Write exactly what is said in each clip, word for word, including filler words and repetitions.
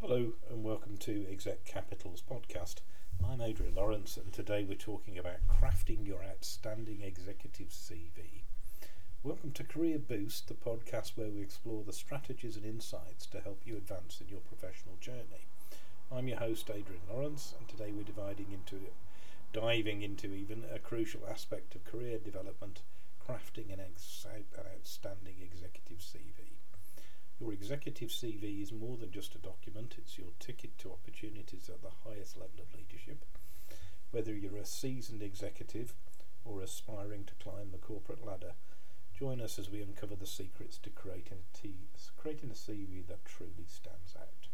Hello and welcome to Exec Capital's podcast. I'm Adrian Lawrence and today we're talking about crafting your outstanding executive C V. Welcome to Career Boost, the podcast where we explore the strategies and insights to help you advance in your professional journey. I'm your host Adrian Lawrence and today we're dividing into, diving into even a crucial aspect of career development, crafting an, ex- an outstanding executive C V. Your executive C V is more than just a document, it's your ticket to opportunities at the highest level of leadership. Whether you're a seasoned executive or aspiring to climb the corporate ladder, join us as we uncover the secrets to creating a, t- creating a C V that truly stands out.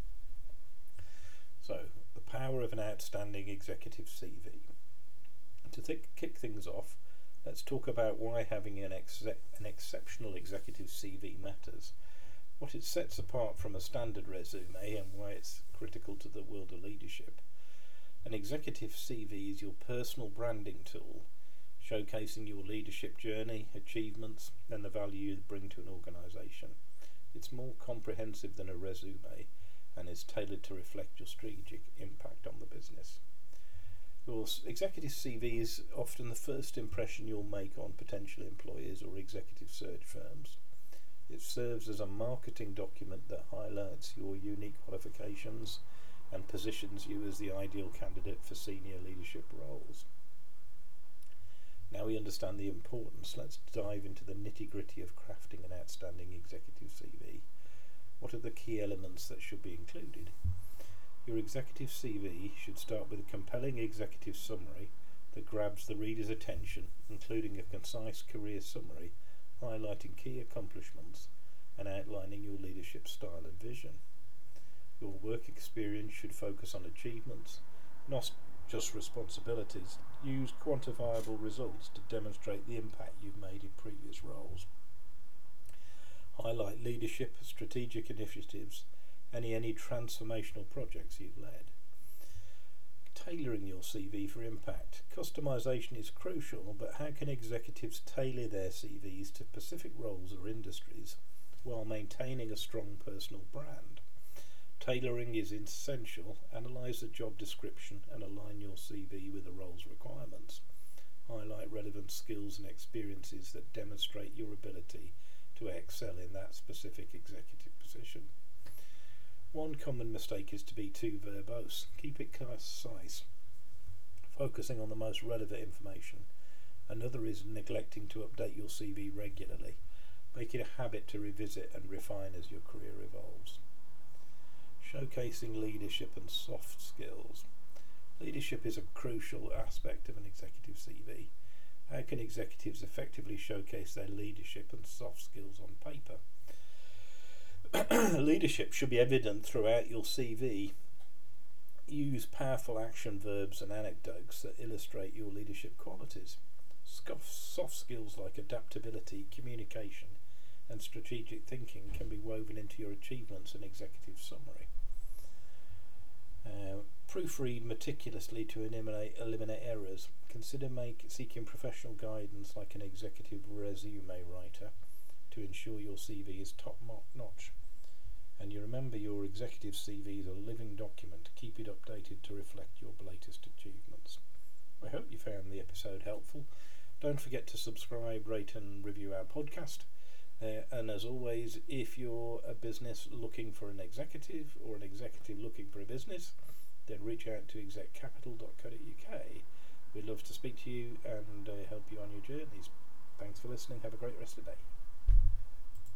So, the power of an outstanding executive C V. To th- kick things off, let's talk about why having an, ex- an exceptional executive C V matters, what it sets apart from a standard resume and why it's critical to the world of leadership. An executive C V is your personal branding tool, showcasing your leadership journey, achievements and the value you bring to an organisation. It's more comprehensive than a resume and is tailored to reflect your strategic impact on the business. Your executive C V is often the first impression you'll make on potential employers or executive search firms. It serves as a marketing document that highlights your unique qualifications and positions you as the ideal candidate for senior leadership roles. Now we understand the importance, let's dive into the nitty-gritty of crafting an outstanding executive C V. What are the key elements that should be included? Your executive C V should start with a compelling executive summary that grabs the reader's attention, including a concise career summary highlighting key accomplishments and outlining your leadership style and vision. Your work experience should focus on achievements, not just responsibilities. Use quantifiable results to demonstrate the impact you've made in previous roles. Highlight leadership, strategic initiatives, any any transformational projects you've led. Tailoring your C V for impact. Customization is crucial, but how can executives tailor their C Vs to specific roles or industries while maintaining a strong personal brand? Tailoring is essential. Analyze the job description and align your C V with the role's requirements. Highlight relevant skills and experiences that demonstrate your ability to excel in that specific executive position. One common mistake is to be too verbose. Keep it concise, focusing on the most relevant information. Another is neglecting to update your C V regularly. Make it a habit to revisit and refine as your career evolves. Showcasing leadership and soft skills. Leadership is a crucial aspect of an executive C V. How can executives effectively showcase their leadership and soft skills on paper? Leadership should be evident throughout your C V. Use powerful action verbs and anecdotes that illustrate your leadership qualities. Soft skills like adaptability, communication, and strategic thinking can be woven into your achievements and executive summary. Uh, proofread meticulously to eliminate, eliminate errors. Consider make, seeking professional guidance like an executive resume writer to ensure your C V is top notch. And you remember your executive C V is a living document. Keep it updated to reflect your latest achievements. I hope you found the episode helpful. Don't forget to subscribe, rate and review our podcast. Uh, and as always, if you're a business looking for an executive or an executive looking for a business, then reach out to exec capital dot co dot uk. We'd love to speak to you and uh, help you on your journeys. Thanks for listening. Have a great rest of the day.